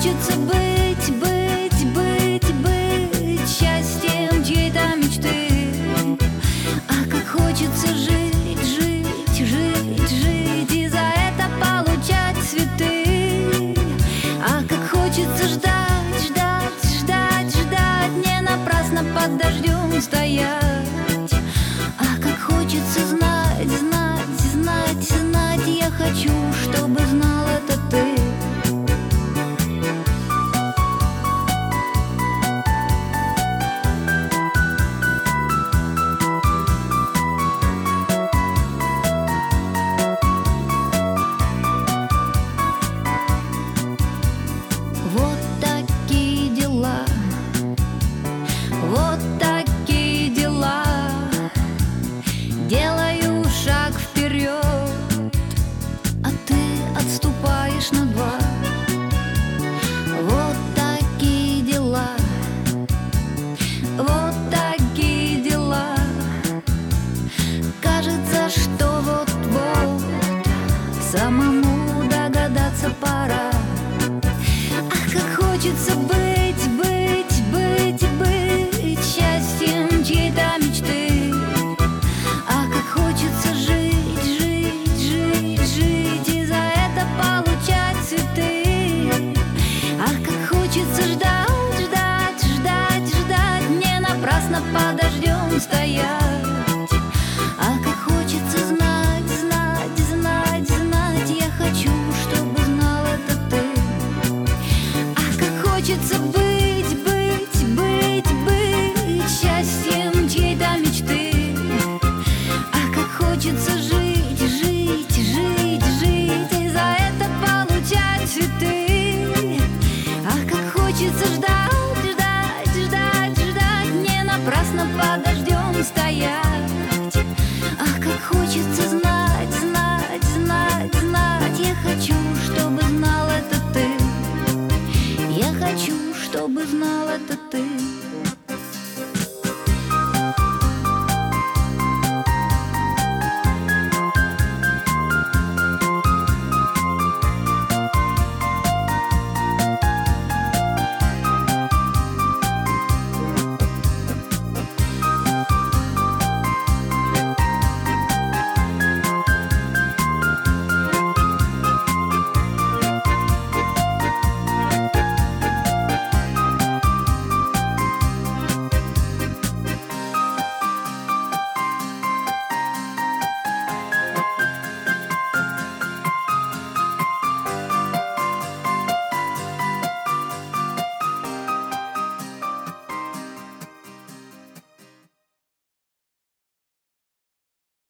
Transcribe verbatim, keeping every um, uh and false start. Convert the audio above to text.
хочется быть, быть, быть, быть счастьем чьей-то мечты. А как хочется жить, жить, жить, жить и за это получать цветы. А как хочется ждать, ждать, ждать, ждать, не напрасно под дождем стоять. А как хочется знать, знать, знать, знать, я хочу, чтобы знал это ты. Вот такие дела, вот такие дела. Делаю шаг вперед, а ты отступаешь на два. Вот такие дела, вот такие дела. Кажется, что вот-вот самому догадаться пора. Ах, как хочется быть, быть, быть, быть счастьем чьей-то мечты. А как хочется жить, жить, жить, жить и за это получать цветы. А как хочется ждать, ждать, ждать, ждать, не напрасно под дождем стоять. А как хочется знать, знать, знать, знать, я хочу, чтобы знал это ты. А как хочется быть, быть, быть, быть счастьем чьей-то мечты. А как хочется жить, жить, жить, жить и за это получать цветы. А как хочется ждать, ждать, ждать, ждать, не напрасно под дождем стоять. А как хочется знать, знать, знать, знать, я хочу, чтобы знал это ты. Я хочу, чтобы знал это ты.